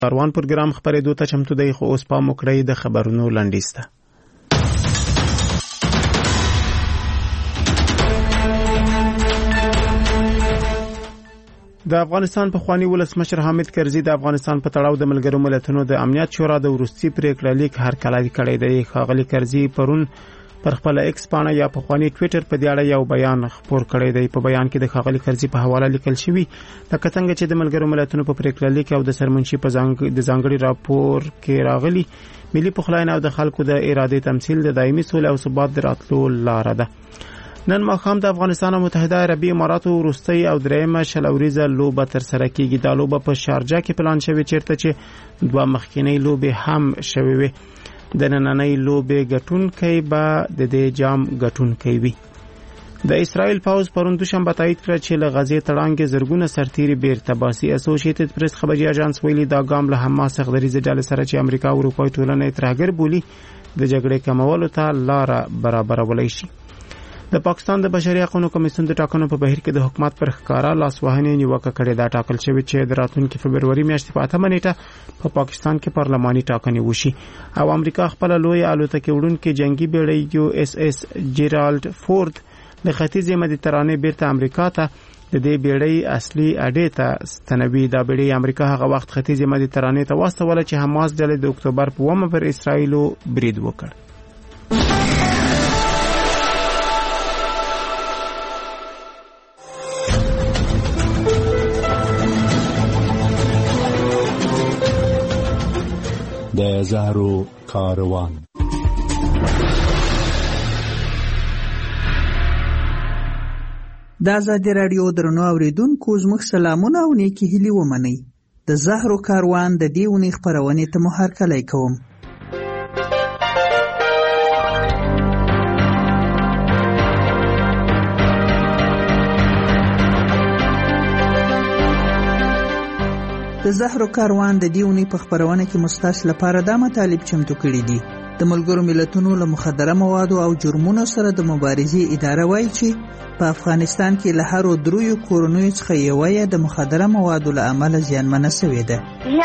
کاروان پروګرام خبرېدو ته چمتو دی، خو اوس پام وکړئ د خبرونو لنډیز ته. د افغانستان پخوانی ولسمشر حامد کرزي د افغانستان په تړاو د ملګرو ملتونو د امنیت شورا د وروستي پریکړه لیک هرکلی کړی دی. ښاغلي کرزي پرون پر خپل ایکس پاڼه یا پخوانی ټوئیټر په دې اړه یو بیان خپور کړی دی. په بیان کې د ښاغلي کرزي په حواله لیکل شوی لکه څنګه چې د ملګرو ملتونو په پریکړه لیک او د سرمنشي په ځانګړي راپور کې راغلي، ملي پخلاینه او د خلکو د ارادې تمثيل د دایمي سولې او ثبات د راتلو لاره ده. نن ماښام د افغانستان او متحده عربي اماراتو وروستۍ او دریمه شلوریزه لوبه تر سره کیږي. دا لوبه په شارجه کې پلان شوې، چیرته چې دوه مخکینی لوبې هم شوې وي. د نننۍ لوبې ګټونکي به د دې جام ګټونکي وي. د اسرائیل پوځ پرون دوشنبه تایید کړ چې له غزې تړانګې زرګونه سرتیري بیرته باسي. اسوسییټډ پریس خبري اژانس ویلي دا ګام له حماس غدریزه ډلې سره چې امریکا او اروپای ټولنه ترهګر بولي د جګړې کمولو ته لار برابرولای شي. د پاکستان د بشري حقوقو کمیسیون د ټاکنو په بهیر کې د حکومت پر ښکارا لاسوهنې نیوکه کړې ده. ټاکل شوی چې د راتلونکي فبرवरी میاشتې په 8 نیټه په پاکستان کې پارلماني ټاکنې وشي او امریکا خپل لوی الوتکې وړونکي جنگي بیړۍ USS جیرالډ فورد د ختیځ مدیترانې بیرته امریکا ته د دې بیړۍ اصلي اډې ته ستنوي. دا بیړۍ امریکا هغه وخت ختیځ مدیترانې ته واستوله چې حماس ډلې د اکتوبر په 1 پر اسرائیل برید وکړ. د زهرو کاروان. د آزادي رادیو درنو اوریدونکو زموږ سلامونه او نیکی هیلې ومنئ. د زهرو کاروان د دې اونۍ خپرونې ته مو هرکلی کوم. د زهرو کاروان د دې اونۍ په خپرونه کې مستاس لپاره دا مطالب چمتو کړي دي. د ملګرو ملتونو له مخدره موادو او جرمونو سره د مبارزې اداره وایي چې په افغانستان کې له هر 3 کورنیو څخه یوه د مخدره موادو له امله زیانمنه شوې ده.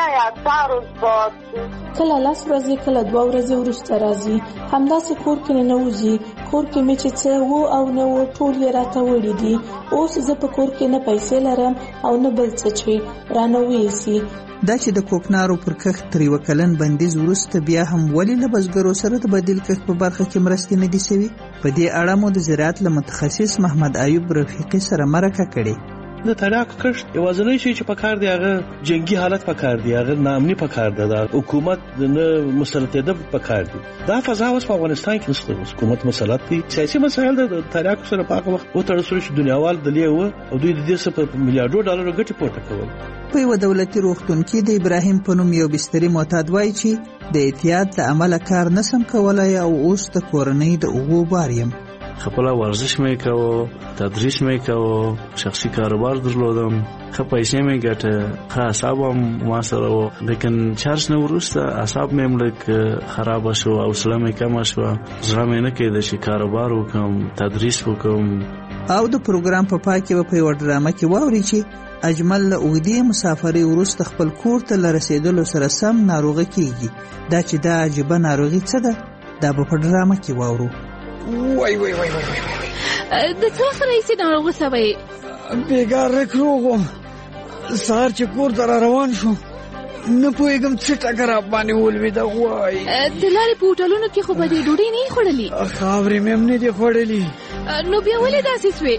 کله 10 ورځې کله 2 ورځې وروسته راځي، همداسې کور کې نه وځي. کور کې مې چې څه وو او نه وو ټول یې راته وړي دي. اوس زه په کور کې نه پیسې لرم او نه بل څه چې رانه ویسي. دا چې د کوکنارو پر کښت تر یو کلن بندیز وروسته بیا هم ولې له بزګرو سره د بدیل کښت په برخه کې مرستې نه دي شوي؟ په دې اړه مو د زراعت له متخصص محمد ایوب رفیقي سره مرکه کړې. د تریاکو کښت یوازینی شی چې پکار دی هغه جنگي حالت پکار دی، هغه ناامني پکار ده، د حکومت نه مسلطیت پکار دی. دا فضا اوس په افغانستان کې نشته. حکومت مسلط دي، سیاسي مسایل د تریاکو سره په هغه وخت وتړل شو. دنیاوال دلې و او دوی د دې څخه په میلیارډو ډالرو ګټه پورته کول. په یو دولتي روغتون کې د ابراهیم په نوم یو بستري معتاد وایي چې د احتیاط له امله کار نسم کولای او اوس د کورنۍ د اوغو بار یم. خپل ورزش مې کوو، تدریس مې کوو، شخصي کاروبار درلودم، ښه پیسې مې ګټه، ښه اعصاب هم ما سره وو. لیکن چارج نه وروسته اعصاب مې لږ خراب شو، حوصله مې کمه شوه، زړه مې نه کېده چې کاروبار وکړم، تدریس وکړم. او د پروګرام په پای کې په یو ډرامه کې واوري چې اجمل له اوږدې مسافرۍ وروسته خپل کور ته له رسېدلو سره سم ناروغه کېږي. دا چې دا عجیبه ناروغي څه ده، دا به په ډرامه کې واورو. وای د څه وخت راهیسې ناروغه شوی؟ بېګار روغ وم، سهار چې کور ته را روان شوم نه پوهېږم څه ټکر راباندې ولوېده. وای د لارې په هوټلونو کې خو به دې ډوډۍ نه یې خوړلې؟ خاورې مې هم نه دي خوړلې. نو بیا ولې داسې سوې؟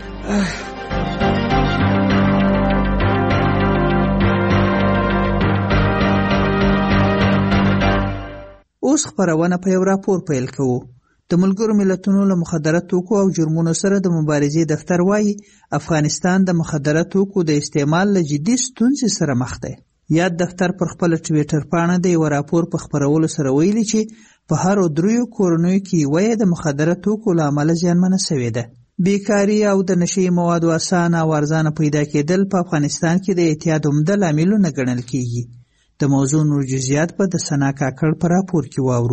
اوس خپرونه په یو راپور پیل کوو. د ملګرو ملتونو له مخدره توکو او جرمونو سره د مبارزې دفتر وایي افغانستان د مخدره توکو د استعمال له جدي ستونزې سره مخ دی. یاد دفتر پر خپل ټویټر پاڼه د یو راپور په خپرولو سره ویلي چې په هر 3 کورنیو کې یوه د مخدره توکو له امله زیانمنه شوې ده. بیکاري او د نشي موادو اسانه او ارزانه پیدا کېدل په افغانستان کې د اعتیاد عمده لاملونه ګڼل کېږي. د موضوع نور جزئیات به د سنا کاکړ په راپور کې واورو.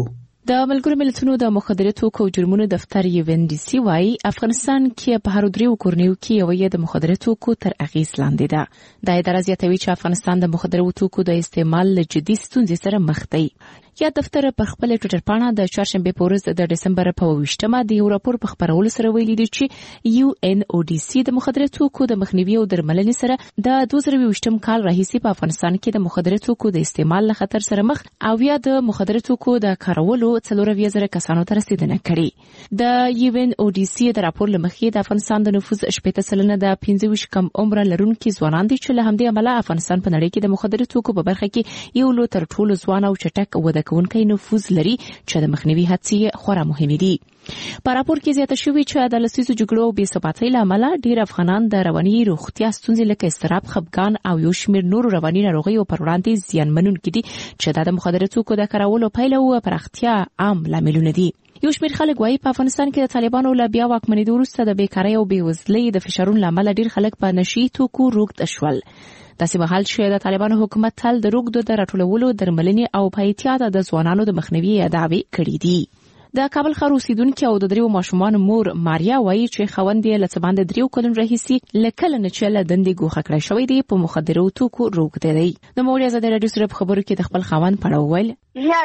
د ملګرو ملتونو د مخدره توکو او جرمونو دفتر UNODC وايي افغانستان کې په هر دریو کورنیو کې یو د مخدره توکو تر اغیز لاندې ده. د اداره زیاتوي چې افغانستان د مخدره توکو د استعمال له جدي ستونزې سره مخ دی. یا دفتر په خپل ټوئیټر پاڼه د چهارشنبه په ورځ د دسمبر په 28مه د یو راپور په خبرولو سره ویلي دی چې UNODC د مخدره توکو د مخنیوي او درملنې سره د 2020م کال راهیسې په افغانستان کې د مخدره توکو د استعمال له خطر سره مخ او یا د مخدره توکو د کارولو 40,000 کسانو ته رسیدنه کړې. د UNODC د راپور لمخې د افغانستان د نفوس 80% د 25 کم عمر لرونکو ځوانان دي چې له همدې امله افغانستان په نړۍ کې د مخدره توکو په برخه کې یو لو تر ټولو ځوان او چټک وده کوونکی نفوذ لري چې د مخنیوي هڅې خورا مهمې دي. په راپور کې زیاته شوې چې د لسیزو جګړو او بې ثباتۍ له امله ډېر افغانان د رواني روغتیا ستونزې لکه اضطراب، خپګان او یو شمېر نورو رواني ناروغیو پر وړاندې زیانمنونکي دي چې د مخدره توکو د کارولو پایله او پراختیا عام لاملونه دي. یو شمېر خلک وايي په افغانستان کې د طالبانو له بیا واکمنېدو وروسته د بیکارۍ او بېوزلۍ د فشارونو له امله ډېر خلک په نشي توکو روږد شول. داسې مهال چې د طالبانو حکومت تل د روږدو د راټولولو، درملنې او په احتیاط د ځوانانو د مخنیوي دعوې کړې دي. د کابل ښار اوسیدونکي او د 3 ماشومان مور ماریا وايي چې خاوند یې له څه باندې 3 کلونو راهیسې له کله نه چې له دندې ګوښه کړی شوی دی په مخدره توکو روږدی دی. د مور ازادي راډیو سره په خبرو کې د خپل خاوند په اړه وویل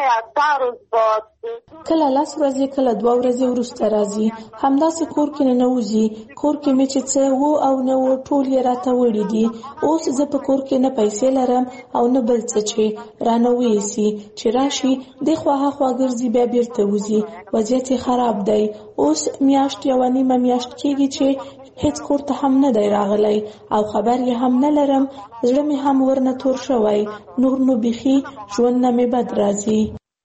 کله 10 ورځې کله 2 ورځې وروسته راځي، همداسې کور کې نه وځي. کور کې مې چې څه وو او نه وو ټول یې راته وړي دي. اوس زه په کور کې نه پیسې لرم او نه بل څه چې رانه ویسي چې راشي د خواها خوا ګرځي بیا بیرته وځي. وضعیت خراب دی. اوس میاشت یو نیمه میاشت کېږي چې هیڅ کور ته هم نه دی راغلی او خبر یې هم نه لرم. زړه مې هم ورنه تور شوی. نور نو بيخي ژوند نه مې بد راځي.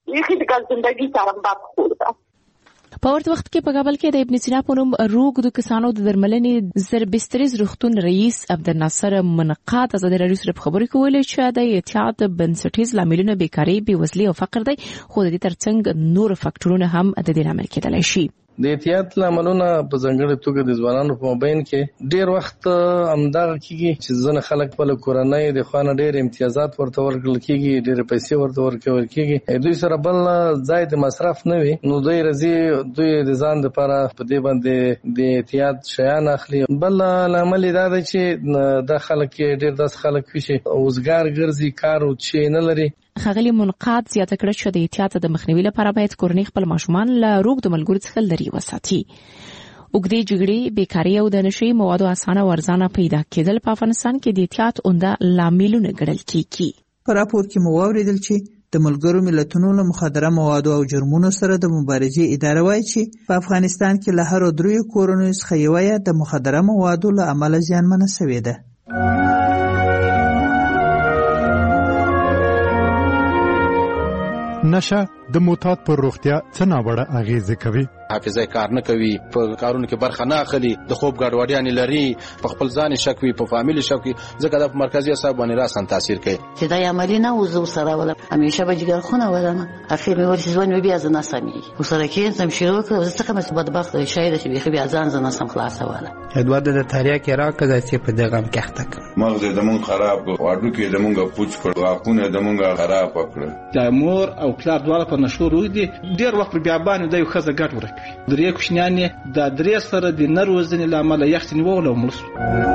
په ورته وخت کې په کابل کې د ابن سینا په نوم روږدو کسانو د درملنې زربستریز روغتون رئیس عبدالناصر منقاد ازادي راډیو سره په خبرو کې ویلي چې د احتیاط بنسټیز لاملونه بیکاري، بېوزلي او فقر دی، خو د دې ترڅنګ نور فاکټورونه هم د دې لامل کېدلی شي. د احتیاط لاملونه په ځانګړي توګه د ځوانانو په مابین کې ډیر وخت همدغه کېږي چې ځنه خلک په کورنۍ د خوانه ډیر امتیازات ورته ورکړل کېږي، ډیر پیسې ورته ورکول کېږي. دوی سره بل ځای د مصرف نه وي، نو دوی راځي دوی د ځان لپاره په دې باندې د احتیاط شیان اخلي. بل لامل دا دی چې د خلک ډیر داس خلک وي چې اوسګار ګرځي، کار او چې نه لري. ښاغلي منقاد زیاته کړه چې د احتیاط د مخنیوي لپاره باید کورنۍ خپل ماشومان له روږدو ملګرو څخه لرې وساتي. اوږدې جګړې، بیکاري او د نشي موادو اسانه او ارزانه پیدا کېدل په افغانستان کې د احتیاط عمده لاملونه ګڼل کېږي. په راپور کې مو واوریدل چې د ملګرو ملتونو له مخدره موادو او جرمونو سره د مبارزې اداره وايي چې په افغانستان کې له هر 3 کورنیو څخه یوه د مخدره موادو له امله زیانمنه شوې ده. نشه د معتاد پر روغتیا څه ناوړه اغیزه کوي. حافظه کار نه کوي، په کارونو کې برخه نه اخلي، د خوب ګډوډیان لري، په خپل ځان شک وي، په فامیل شک وي، ځکه د مرکزی اعصاب باندې راسن تاثیر کوي. چې دا عملی نه وزو سره ولا همیشه به جګر خونه ولنه اخر مې ورته ځوان بیا ځنه سمي وسره کې سم شروع کړ. زه څنګه مې بدبخت شاید چې بیا ځان ځنه سم خلاصه ولا ادوار د تاریخ کې راکړه چې په دغه مکحتک مغز د مون خراب واړو کې د مونږه پوچ کړ، واقونه د مونږه خراب کړ. د مور او پلار دواړه په نشو روي دي. ډیر وخت بیا باندې د یو خزه ګټ ورکوي. درې کوشنیان د درې سره د نروزنې لامل یختنی وول او ملسو.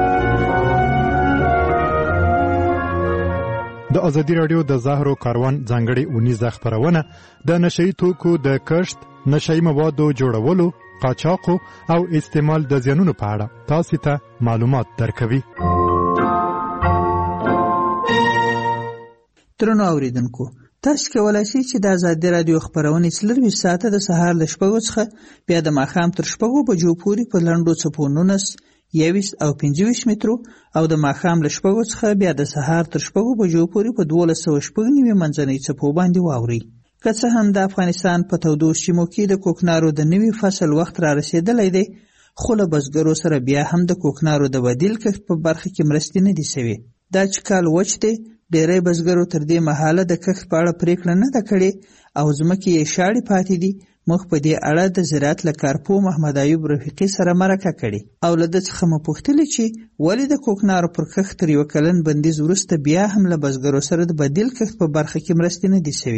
د ازادي راډیو د زهرو کاروان ځانګړي اونیزه خبرونه د نشئی توکو د کښت، نشئی موادو جوړولو، قاچاق او استعمال د زیانونو په اړه تاسو ته معلومات درکوي. ترنو اوریدونکو، تاسو کولای شئ چې د ازادي راډیو خبرونه 24 ساعته د سهار ل 6 څخه بیا د ماښام تر 6 بجو پورې په لنډو څپو 19 21 او 25 مترو او د ماښام ل 6 څخه بیا د سهار تر 6 بجو پورې په 1290 منځنۍ څپو باندې واوري. که څه هم د افغانستان په تودو سیمو کې د کوکنارو د نوي فصل وخت را رسیدلی دی، خو له بزګرو سره بیا هم د کوکنارو د بدیل کښت په برخه کې مرستې نه دي شوي. دا چې کال وچ دی، ډېری بزګرو تر دې مهاله د کښت په اړه پریکړه نه ده کړې او ځمکې یې شاړې پاتې دي. موږ په دې اړه د زراعت له کارپو محمد ایوب رفیقي سره مرکه کړې او له ده څخه مو پوښتلې چې ولې د کوکنارو پر کښت تر 1 کلن بندیز وروسته بیا هم له بزګرو سره د بدیل کښت په برخه کې مرستې نه دي شوي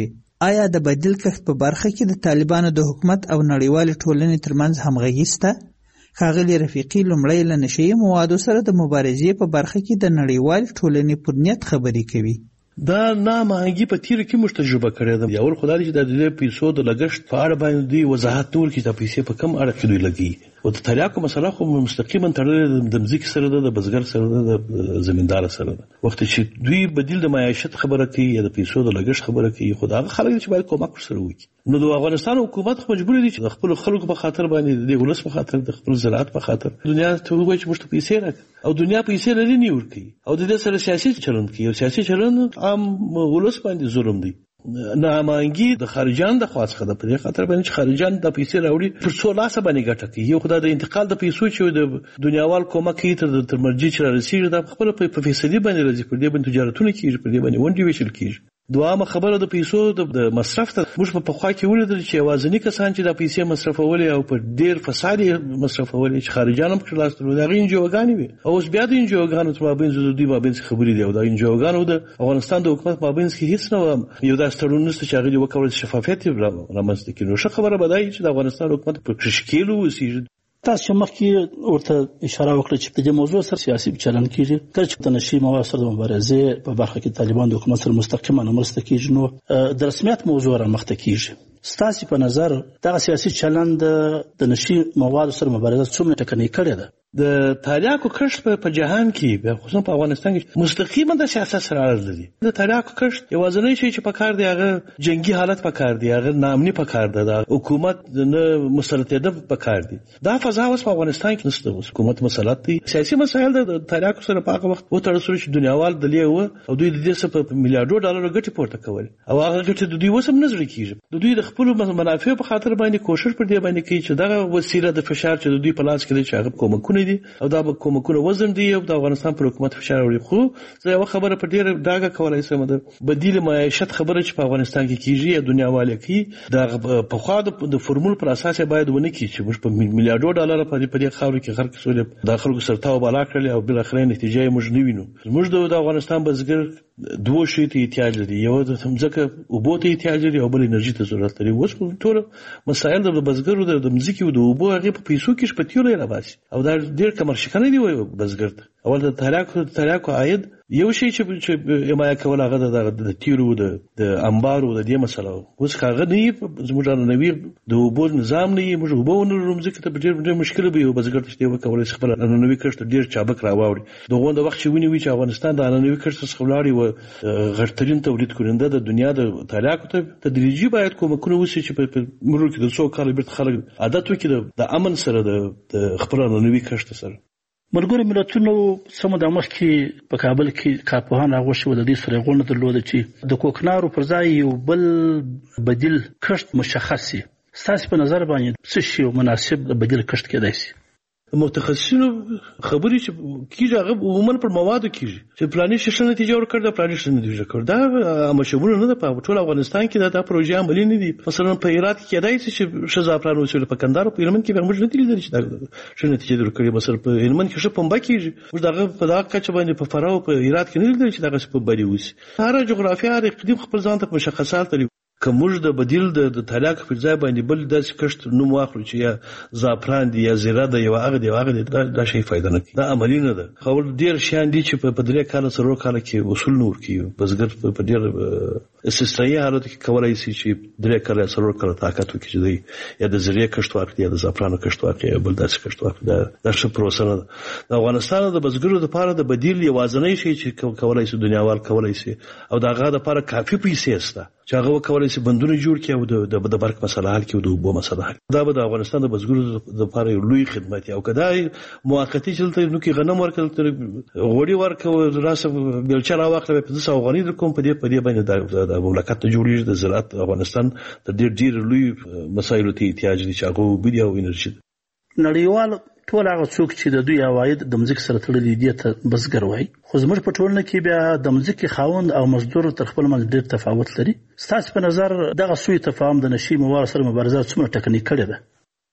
آیا د بدیل کښت په برخه کې د طالبانو د حکومت او نړیوالې ټولنې ترمنځ همغږي شته؟ ښاغلي رفیقي لومړی له نشهیي موادو سره د مبارزې په برخه کې د نړیوالې ټولنې پر نیت خبرې کوي. دا نامهنګي په تیر کې موږ تجربه کړې ده. یو خدای چې د دې پیسو د لګښت په اړه باندې وضاحت ورکړي چې د پیسې په کم اړه کې دوی لګي. او د تریاکو مسله خو مستقیما تړلې د مځکې سره ده، د بزګر سره ده، د زمیندار سره ده. وخت چې دوی بدیل د معیشت خبره کوي یا د پیسو د لګښت خبره کوي، خو دا خلک چې باید کومک سره وکړي. نو د افغانستان حکومت خو مجبور دي چې د خپل خلکو په خاطر باندې د ولس په خاطر د خپل زراعت په خاطر دنیا ته وایي چې موږ ته پیسې راکړي، او دنیا پیسې لري نه ورکړي، او د دې سره سیاسي چلند کوي. او سیاسي چلند عام ولس باندې ظلم دی. نامانګي د خارجان د خواص خده په دې خاطر باندې چې خارجان د پیسې راوړي پر څو لاسه باندې ګټه کوي. یو خدای د انتقال د پیسو چې د دنیاوال کومک کوي تر مرجع چې رسیږي د خپل په فیصله باندې راځي، پر دې باندې تجارتونه کیږي، پر دې باندې ونډې ویشل کیږي. دوامه خبره د پیسو د مصرف ته موږ په خوا کې ولیدل چې یوازینی کسان چې د پیسې مصرفولې او په ډیر فساد مصرفولې چې خارجان هم خلاص تر دا انجوګانی وي. او اوس بیا د انجوګانو تر مابین د دوی مابین خبرې دی، او د انجوګانو د افغانستان د حکومت مابین کې هیڅ نه یو داس تړون نشته چې هغه وکړي شفافیت رامنځته کړي. نو ښه خبره بدایي چې د افغانستان حکومت په کشکیلو وسیږي. تاسو مخکې ورته اشاره وکړه چې د دې موضوع سره سیاسي چلن کیږي. کله چې د نشي مواد سره د مبارزې په برخه کې طالبان د حکومت سره مستقیما مرسته کیږي، نو د رسمیت موضوع را مخته کیږي. ستاسو په نظر دغه سیاسي چلن د نشي مواد سره مبارزه څومره ټکنۍ کړې ده؟ د تریاکو کښت په جهان کې خصوصا په افغانستان کې مستقیما د سیاست سره اړه لري. د تریاکو کښت یوازینی شی چې په کار دی هغه جنگي حالت په کار دی، هغه نامني په کار دی، د حکومت نه مسلطیت په کار دی. دا فضا اوس په افغانستان کې نشته. حکومت مسلط دی. سیاسي مسایل د تریاکو سره په هغه وخت وتړل شو چې دنیاوال دلې و او دوی د دې څخه په میلیارډو ډالر ګټه پورته کول، او هغه ګټه د دوی وسم نظر کیږي. د دوی د خپل منافع په خاطر باندې کوشش پر دې باندې کوي چې دغه وسیله د فشار چې د دوی په لاس کې دی چې هغه کومکونه دي او دا به کومکونه وزن دی او د افغانستان پر حکومت فشار وړي. خو زه یو خبره په ډیر ډاګه کولای شم، د بدیل معیشت خبره چې په افغانستان کې کیږي یا دنیاواله کې د په خوا د فرمول پر اساس باید ونه کی چې موږ په میلیارډو ډالر په دې خاور کې خرڅ کړو، د خلکو سرتاو بالا کړل او بل اخرین نتیجه موږ نه وینو. موږ د افغانستان بزګر دوه شی ته احتیاج لري، یو د ځمکه او بوت احتیاج لري او بل انرژي ته ضرورت لري. اوس ټول مسایل د بزګرو د ځمکې او د اوبو هغه په پیسو کې شپتیو لري باسي، او دا ډیر کمرشي نه دی بزګر ته. اول د تریاکو عاید یو شی چې حمایه کول هغه د تیرو د انبارو د دې مسله. اوس هغه نه زموږ نوی د اوبو نظام نه موږ اوبو نو ځکه ته ډیر مشکل به یو بزګر ته وکولای شي خپل نوی کښت ډیر چابک راوړي. دغه د وخت چې ونی چې افغانستان د نوی کښت څخه ولاړی و غړترین تولید کننده د دنیا د تریاکو ته تدریجي باید کومکونه وشي چې په مرور کې د 100 کال بیرته خلک عادت وکړي د امن سره د خپل نوی کښت سره. ملګرو ملتونو سمو د مخ کې په کابل کې کارپوهان راغوښتي و د دې سره غونډه درلوده چې د کوکنارو پر ځای یو بل بدیل کښت مشخص شي. ستاسو په نظر باندې څه شی مناسب بدیل کښت کېدای شي؟ متخصصینو خبرې چې کیږي هغه عموما پر موادو کیږي چې پلاني شې نتیجه ورکړه، د پلاني شې نتیجه ورکړه. دا مشابه نه ده په ټول افغانستان کې. دا پروژه عملي نه دي. مثلا په هرات کې کېدای شي چې شزافران وسیله په کندهار په هلمند کې به موږ نه لیدل چې دا شې نتیجه ورکړي. مثلا په هلمند کې شه پمبا کیږي، موږ دغه په دغه کچ باندې په فراو په هرات کې نه لیدل چې دغه په بری وسی. هر جغرافیه هر اقلیم خپل ځان ته مشخصات لري. که موږ د بدیل د تریاکو پر ځای باندې بل داسې کښت نوم واخلو چې یا زعفران دی یا زیره دی یا هغه دی دا شی فائدہ نه کوي. دا عملی نه ده. خو ډیر شیان دي چې په 3 کال سره کال کې اصول نور کیو بزګر په ډیر استثنایی حالت کې کولای شي چې 3 کال سره کال طاقت وکړي دی یا د زیره کښت واخلي یا د زعفران کښت واخلي یا بل داسې کښت واخلي. دا څه پروسه نه ده. د افغانستان د بزګرو لپاره د بدیل یوازینی شی چې کولای شي دنیاوال کولای شي او دغه لپاره کافي پیسې شته چې هغه وکولای شي بندونه جوړ کړي او د برق مسله حل کړي او د اوبو مسله حل. دا به د افغانستان د بزګرو لپاره یو لوی خدمت او کدای موقتی چلته نو کې غنم ورکړل غوړي ورکړو راسه بیلچه راوخله په 200 افغاني کوم په دې باندې د مملکت جوړیږي. د زراعت افغانستان د ډیر لوی مسایلو ته احتیاج دي چې هغه وبدي او انرژي. نړیوال ټول هغه څوک چې د دوی عواید د مځکې سره تړلي دي ته بزګر وایي، خو زموږ په ټولنه کې بیا د مځکې خاوند او مزدور تر خپل منځ ډېر تفاوت لري. ستاسو په نظر دغه سوء تفاهم د نشي موادو سره مبارزه څومره ټکنۍ کړې ده؟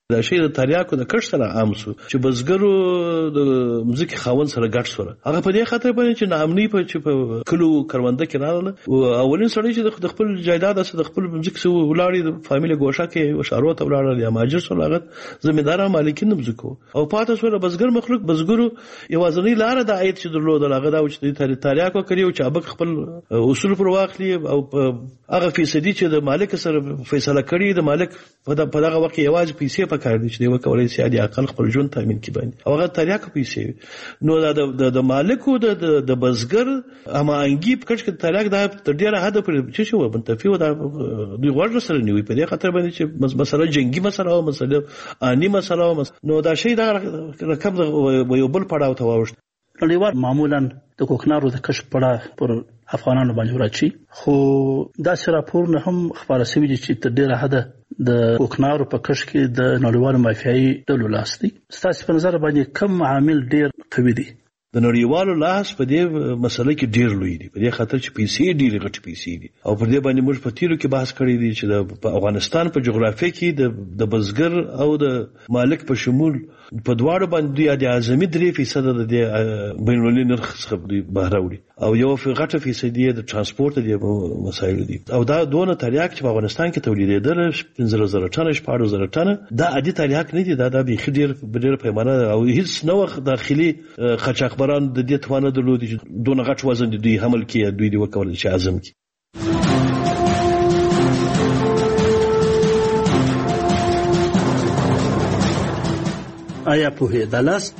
دا شی د تریاکو د کښت سره عام شو چې بزګرو د مځکې خاوند سره ګډ سره هغه په دې خاطر باندې چې ناامني په کلو کرونده کې راغله او اولین سړی چې د خپل جایداد سره د خپل مځکې سره ولاړی د فامیل ګوښه کې وشارو ته ولاړل یا ماجر سره لاغت زمیندار مالکین مځکو او پاتې سره بزګر مخلوق بزګرو یوازنی لار د عاید چې درلود هغه دا چې تریاکو کړیو چې ابک خپل اصول پر واخلي او هغه فیصدي چې د مالک سره فیصله کړي د مالک په دغه وخت یوازې پیسې پکار دي چې دی وکولای شي د اقل خپل ژوند تامین کړي باندې او هغه تریاکو پیسې نو د مالکو د بزګر امانګي په کچ کې تریاک دا تر ډیره حد پورې چې شو منتفي و دا دوی غوړ سره نیوي په دې خاطر باندې چې مسله جنگي مسله او مسله اني مسله نو دا شی دا رقم یو بل پړاو ته واوښت. نړیوال معمولا د کوکنارو د کشف پړه پر افغانانو باندې راځي خو دا راپور نه هم خبره شوی چې تر ډیره حد د کوکنارو په کشف کې د نړیوالو مافیایي ډلو لاس دی. ستاسو په نظر باندې کوم عامل ډیر قوي دی؟ د نړیوالو لاس په دې مسله کې ډیر لوی دی په دې خاطر چې پیسې ډیر غټ پیسې دي او پر دې باندې موږ په تیرو کې بحث کړی دی چې د افغانستان په جغرافیه کې د بزګر او د مالک په شمول په دواړو باندې د اعظمي 3% د بینالمللي نرخ څخه بهره وړي او یو غټه فیصدي د ترانسپورت د مسایل دي او دا دونه تریاک چې په افغانستان کې تولیدېدل 15000 ټنه 14000 ټنه دا عادي تریاک نه دي دا به ډیر پیمانه او هیڅ نوښت داخلي قاچاقبران د دې توانه درلودي چې دونه غټ وزن دوی حمل کړي دوی دی وکول چې اعظم کی. آیا پوهېدلاست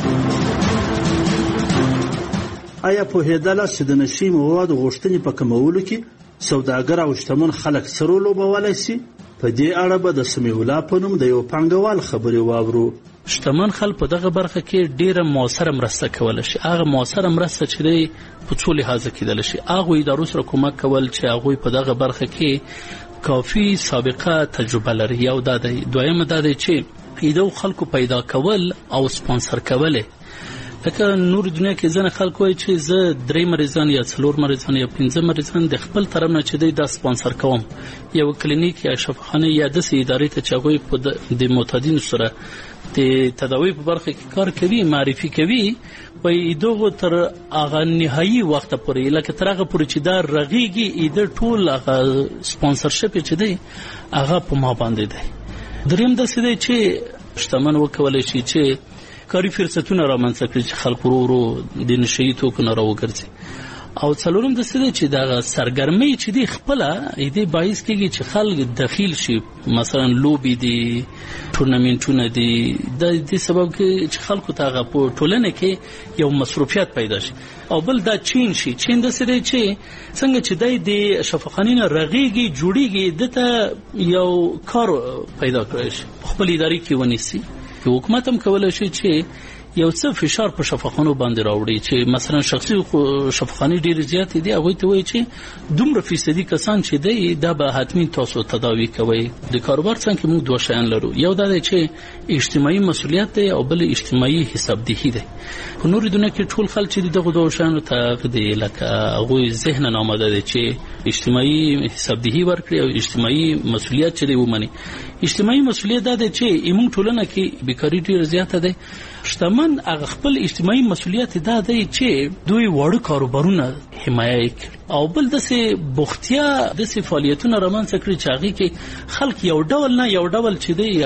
چې د نشي موادو غوښتنې په کمولو کې سوداګر او شتمن خلک سره لوبولی شي؟ په دې اړه به د سمیع الله په نوم د یو پانګوال خبرې واورو. شتمن خلک په دغه برخه کې ډیره موثره مرسته کولی شي. هغه موثره مرسته چې دی په څو لحاظه کېدلی شي. هغوی ادارو سره کومک کول چې هغوی په دغه برخه کې کافي سابقه تجربه لري. یو دا دی. دویمه دا دی چې ایدو خلکو پیدا کول او سپانسر کوله. لکه نور دنیا کې ځنه خلک وایي چې زه 3 مریضان یا 4 مریضان یا 5 مریضان د خپل طرف نه چې دا سپانسر کوم یو کلینیک یا شفاخانه یا د ادارې ته چې هغوی په د معتادینو سره د تداوی په برخه کې کار کوي معرفي کوي وایي دغه تر هغه نهایي وخت پورې لکه تر هغه پورې چې دا رغیږي د ټول هغه سپانسرشپ چې دی هغه په ما باندې دی. دریم د څه دی چې شتمن وکولای شي چې کاري فرصتونه رامنځته کړي چې خلک ورو د نشي توکو نه راوګرځي او څلورم د څه دی چې دا سرګرمي چې دی خپل دې باعث کېږي چې خلک دخیل شي مثلا لوبي دي ټورنمنټونه دي د دې سبب کې چې خلکو ته په ټولنه کې یو مصروفیت پیدا شي او بل دا چین شي. چین د څه دی چې څنګه چې د شفاخانینه رغيږي جوړيږي دته یو کار پیدا کړی شي خپل ادارې کې ونیسي. حکومت هم کولای شي چې یو څه فشار په شفاخانو باندې راوړي چې مثلا شخصي شفاخاني ډیر زیات دي هغه ته وایي چې دومره فیصدي کسان چې دی دا به حتمی تاسو تداوی کوي. د کاروبار څنګه موږ دوه شیان لرو. یو دا دی چې اجتماعي مسؤلیت دی او بل اجتماعي حسابدهي دی. په نور دنیا کې ټول خلک چې دغه دوه شیانو ته دی لکه هغه ذهن نامده دي چې اجتماعي حسابدهي ورکړي او اجتماعي مسؤلیت چې دی ومني. اجتماعي مسؤلیت دا دی چې موږ ټولنه کې بیکاری ډیر زیاته ده. شتمن هغه خپل اجتماعي مسؤلیت دا دی چې دوی وړ کاروبارونه حمایت کړي او بل دسه بوختیا دسه فعالیتونه رامنځته کړي چې هغه کې خلک یو ډول نه یو ډول چې دی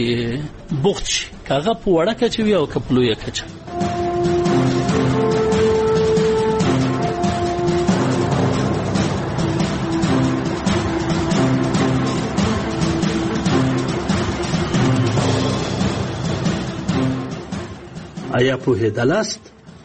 هغه بوخت شي هغه په وړه کې وي او کپلوې کې. آیا پوهېدلاست؟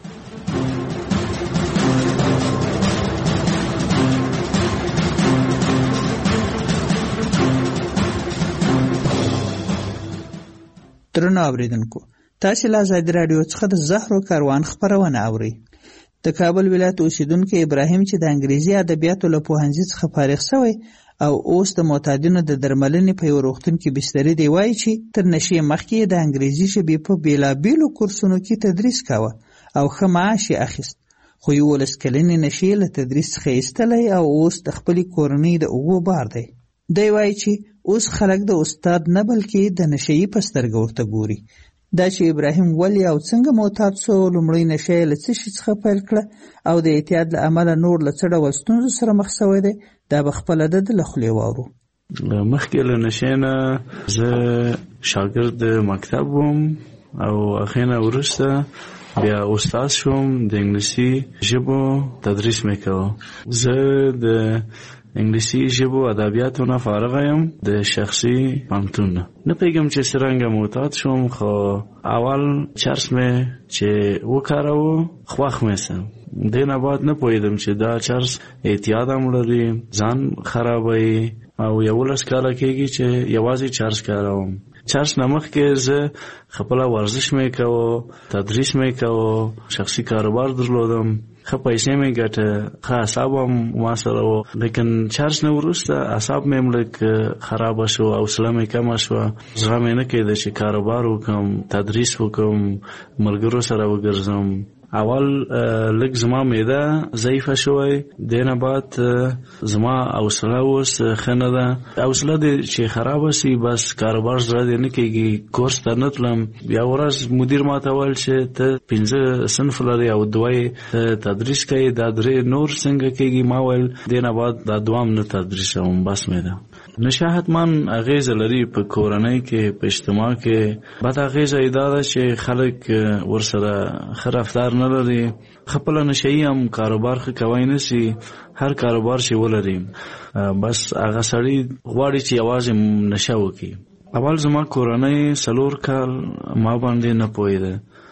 درنو اوریدونکو تاسو له آزادي رادیو څخه د زهرو کاروان خبرونه اورئ. د کابل ولایت اوسیدونکو ابراهیم چې د انګریزي ادبیاتو له پوهنځي څخه فارغ شوی او اوس د معتادینو د درملنې په یو روغتون کې بستري دی وایي چې تر نشي مخکې د انګریزي ژبې په بیلابیلو کورسونو کې تدریس کاوه او ښه معاش یې اخیست خو 11 کلنې نشي له تدریس څخه ایستلی او اوس د خپلې کورنۍ د اوبو بار دی. دی وایي چې اوس خلک د استاد نه بلکې د نشهیي په سترګه ورته ګوري. دا چې ابراهیم ولې او څنګه معتاد سو، لومړی نشه یې له څه شي څخه پیل کړه او د اعتیاد له امله نور له څه ډول ستونزو سره مخ سوی دی، دا به خپله د له خولې واورو. مخکې له نشې نه زه شاګرد مکتب وم او هغې نه وروسته بیا استاد شوم، د انګلیسي ژبو تدریس مې کوه. زه د انګلیسي ژبو ادبیاتو نه فارغ یم د شخصي پوهنتون نه. نه پوهېږم چې څرنګه معتاد شوم، خو اول چرس مې چې وکاروه خوښ مې سم. دې نه بعد نه پوهېدم چې دا چرس اعتیاد هم لري، ځان خرابوي او 11 کاله کېږي چې یوازې چرس کاروم. چرس نه مخکې زه خپله ورزش مې کوه، تدریس مې کوه، شخصي کاروبار درلودم، ښه پیسې مې ګټه، ښه اعصاب هم ما سره و. لیکن چرس نه وروسته اعصاب مې هم لږ خرابه شو، حوصله مې کمه شوه، زغم مې نه کېده چې کاروبار وکړم، تدریس وکړم، ملګرو سره وګرځم. اول لږ زما معده ضعیفه شوی، دې نه بعد زما حوصله اوس ښه نه ده. حوصله دې چې خرابه سي بس کاروبار زړه دې نه کېږي. کورس ته نه تلم. بیا ورځ مدیر ما ته ویل چې ته 5 صنف لرې او 2 تدریس کوي، دا 3 نور څنګه کېږي؟ ما ویل دې نه بعد دا 2 نه تدریسوم، بس مې ده. نشه حتما اغیزه لري په کورنۍ کې، په اجتماع کې. بد اغیزه یې دا ده چې خلک ورسره ښه رفتار نه لري. خپل نشهیي هم کاروبار ښه کوی نه سي. هر کاروبار چې ولري بس هغه سړی غواړي چې یوازې نشه وکړي. اول زما کورنۍ 4 کال ما باندې نه پوهېده.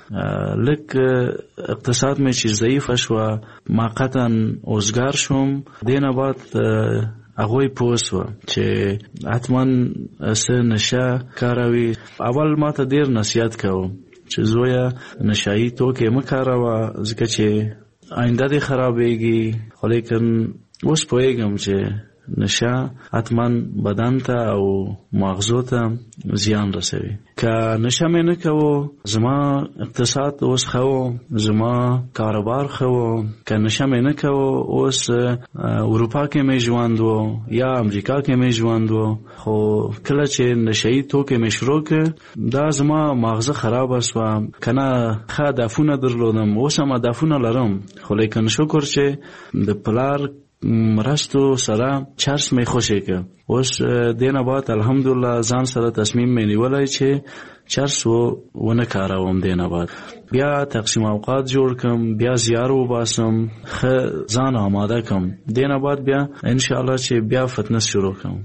لږ اقتصاد مې چې ضعیفه شوه، ما قطعا اوزګار شوم. دې نه بعد هغوی پوه سوه چې حتما څه نشه کاروي. اول ما ته ډېر نصیحت کوم چې زویه نشهیي توکې مه کاروه ځکه چې آینده دې خرابېږي. خو لیکن اوس پوهېږم چې نشه حتما بدن ته او مغزو ته زیان رسوي. که نشه مې نه کوو زما اقتصاد اوس ښه و، زما کاروبار ښه و. که نشه مې نه کوو اوس اروپا کې مې ژوند و یا امریکا کې مې ژوند و. خو کله چې نشهیي توکې مې شروع کړ دا زما مغزه خرابه سوه. که نه ښه هدفونه درلودم، اوس هم هدفونه لرم، خو لیکن شکر چې د پلار مرستو سره چرس مې خوشې که. اوس دې نه بعد الحمدلله ځان سره تصمیم مې نیولی چې چرس ونه کاروم. دې نه بعد بیا تقسیم اوقات جوړ کم، بیا زیار وباسم، ښه ځان آماده کم. دې نه بعد بیا انشاءالله چې بیا فتنس شروع کم.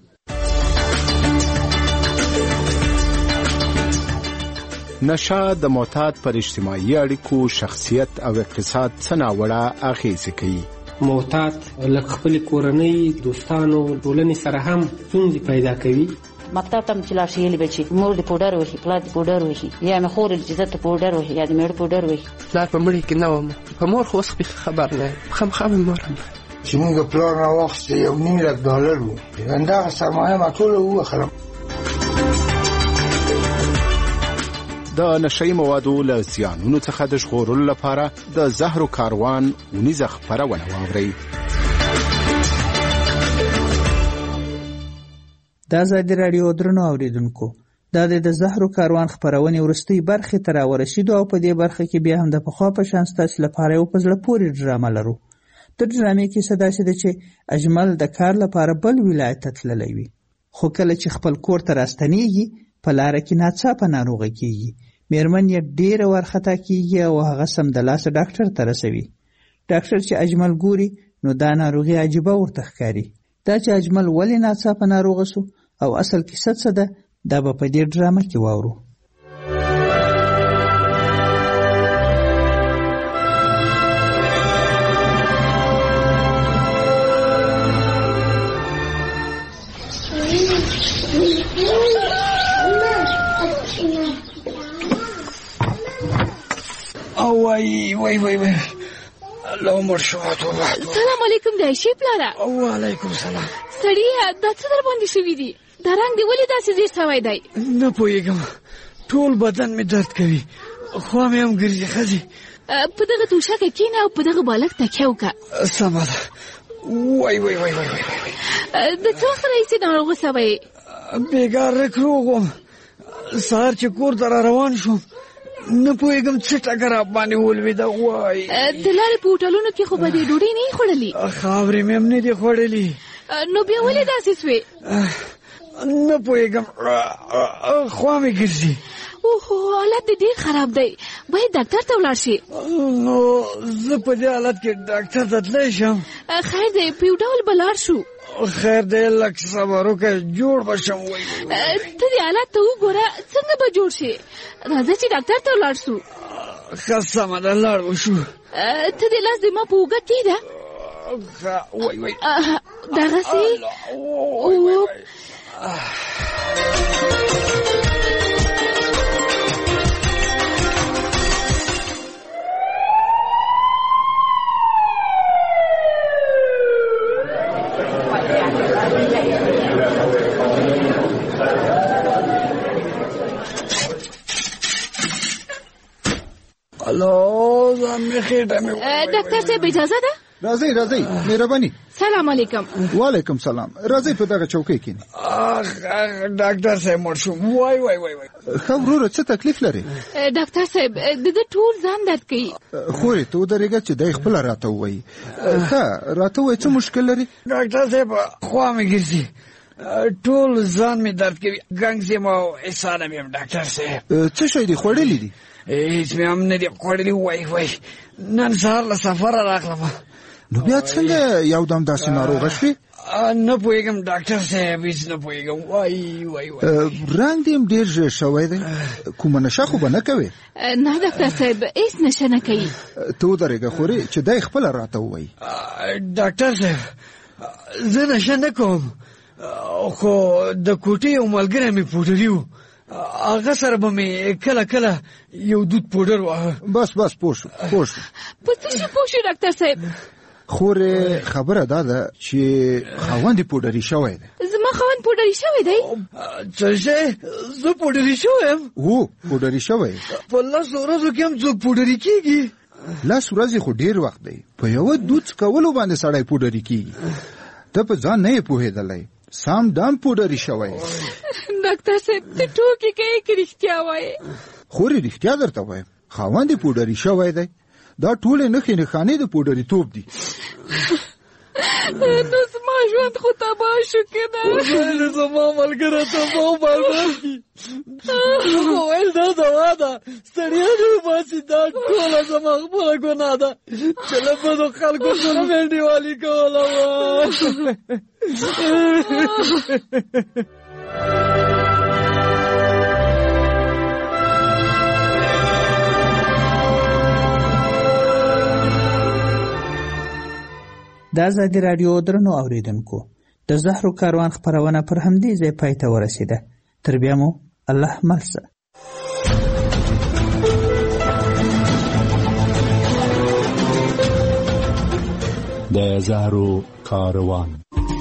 نشه د معتاد پر اجتماعي اړیکو، شخصیت او اقتصاد څه ناوړه اغېزې کوي. معتاد لکه خپل کورنۍ، دوستانو، ټولنې سره هم ستونزې پیدا کوي. مکتب ته چې لاړ شي بچي مور دې پوډر وهي، پلار دې پوډر وهي، یا مې خور دې عزت پوډر وهي، یا دې مېړه پوډر وهي. پلار په مړي کې نه وم، په مور خو اوس خبر نه یم، خامخا مې مور هم چې موږ پلار راواخیسته $1,000,000 و، همدغه سرمایه ما ټوله ووښلم. د نشهیي موادو له زیانونو څخه د ژغورلو لپاره د زهرو کاروان اونیزه خپرونه واورئ. د ازادي راډیو درنو اوریدونکو، دا د زهرو کاروان خپرونې وروستۍ برخې ته راورسېدو او په دې برخه کې بیا هم د پخوا په شان ستاسو لپاره یو په زړه پورې ډرامه لرو. د ډرامې کیسه داسې ده چې اجمل د کار لپاره بل ولایت ته تللی وي، خو کله چې خپل کور ته راستنېږي په لاره کې ناڅاپه ناروغه کېږي. میرمن یې ډېره وارخطا کېږي او هغه سمدلاسه ډاکټر ته رسوي. ډاکټر چې اجمل ګوري نو دا ناروغي عجیبه ورته ښکاري. دا چې اجمل ولې ناڅاپه ناروغه سو او اصل کیسه څه ده دا به په دې ډرامه کې واورو. وای الله عمر شو. سلام علیکم د عایشې پلاره. وعلیکم سلام. سړیه دا څه در باندې شوي دي؟ دا رنګ دې ولې داسې زیړ شوی دی؟ نه پوهېږم، ټول بدن مې درد کوي، خوا مې هم ګرځي. ښځې په دغه توشکه کښېنه او په دغه بالښت تکیه وکړه. سمه ده، وای وای وای وای د څه وخت راهیسې ناروغه سوی؟ بیګار رکروغ وم. سهار چې کور ته را روان شوم نه پوهېږم څه ټکر باندې ولوېده. وای د لارې په هوټلونو کې خو به دې ډوډۍ نه یې خوړلې؟ خاورې مې هم نه دي خوړلې. نو بیا ولې داسې سوې؟ نه پوهېږم، خوا مې ګرځي. اوهو، حالت دې ډېر خراب دی، باید ډاکټر ته ولاړ شي. نو زه په دې حالت کې ډاکټر ته تللی شم؟ خیر دی، په یو ډول به لاړ شو. خیر دی، لږ صبر وکړه، جوړ به شم. ته دې حالت ته وګوره، څنګه به جوړ شي. راځه چې ډاکټر ته ولاړ شو. ښه سمه ده، لاړ وشو. ته دې لاس دې ما په اوږه کېږده. وای وای دغسې الو، ځان مې خېټه مې. ډاکټر صاحب اجازه ده؟ راځئ راځئ، مهرباني. سلام علیکم. وعلیکم سلام. راځئ په دغه چوکۍ کښېنئ. ډاکټر صاحب مړ شوم. وای وای وای وای. ښه وروره، څه تکلیف لري؟ ډاکټر صاحب د ده ټول ځان درد کوي. خورې ته ودرېږه چې دی خپله راته ووایي. ښه راته ووایي څه مشکل لري؟ ډاکټر صاحب خوا مې ګرځي، ټول ځان مې درد کوي، ګنګس یم او احسانه مې یم. ډاکټر صاحب څه شی دې خوړلی دي؟ هېڅ مې هم نه دي خوړلي. وای وای، نن سهار له سفره راغلم. نو بیا څنګه یو دم داسې ناروغه شوې؟ نه پوهېږم ډاکټر صاحب، هېڅ نه پوهېږم. وای وای وای. رنګ دې هم ډېر ژېړ شوی دی، کومه نشه خو به نه کوې؟ نه ډاکټر صاحب، هېڅ نشه نه کوي. ته ودرېږه خورې چې دی خپله راته ووایي. ډاکټر صاحب زه نشه نه کوم، خو د کوټې یو ملګری مې پوډري و، هغه سره به مې کله کله یو دود پوډر واهه. بس بس پوه شو پوه شو. په څه شي پوه شو ډاکټر صاحب؟ خورې خبره دا ده چې خاوند یې پوډري شوی دی. زما خاوند پوډري شوی دی؟ څه شی؟ زه پوډري شوی یم؟ هو پوډري شوی. په 10 ورځو کې هم څوک پوډري کېږي؟ 10 ورځې خو ډېر وخت دی، په یوه دود څکولو باندې سړی پوډري کېږي. ته په ځان نه یې پوهېدلی، سام دام پوډري شوی. ډاکټر صاحب ته ټوکې کوې که رښتیا وایې؟ خورې رښتیا درته وایم، خاوند یې پوډري شوی دی. دا ټولې نښې نښانې د پوډري توب دي. نو زما ژوند خو تباه شو که نه؟ زما ملګری تباه و برباد کړي. خو ویل دا دوا ده، ستړیا دې وباسي، دا ټوله زما خپله ګناه ده چې له بدو خلکو سره مې انډیوالي کوله وه. د ازادي راډیو درنو اوریدونکو، د زهرو کاروان خپرونه پر همدې ځای پای ته ورسېده. تر بیا مو الله ملسه. د زهرو کاروان.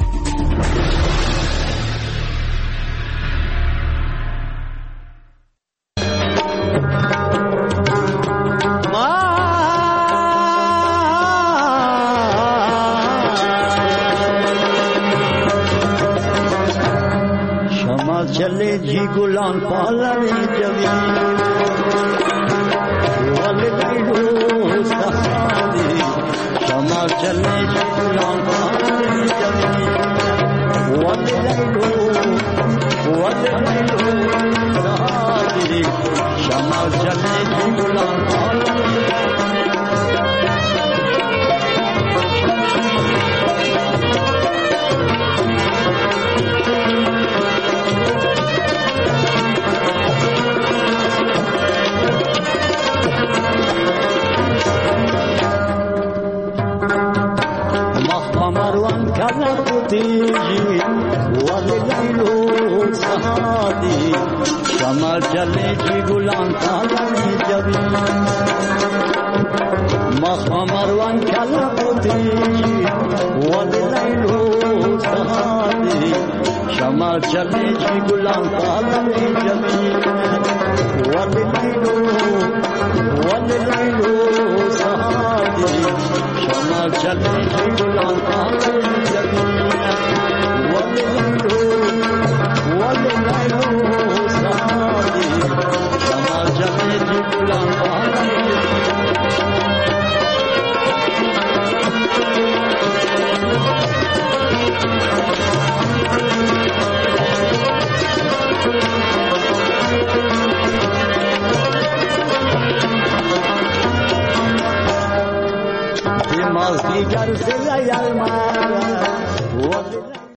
चले जी गुलाम पालने जमी वल गईडो सहादी शमा चले जी गुलाम पालने जमी वल गईडो सहादी शमा चले जी गुलाम पालने शमर चले जी गुलाम काली जबी मखमरवन चला पुती वदलैलो सहादी शमर चले जी गुलाम काली जबी वदलैलो सहादी شما جلوی گلان آمد زمینه ولی لیلو سهاری شما جلوی گلان آمد دیگر زیل یلما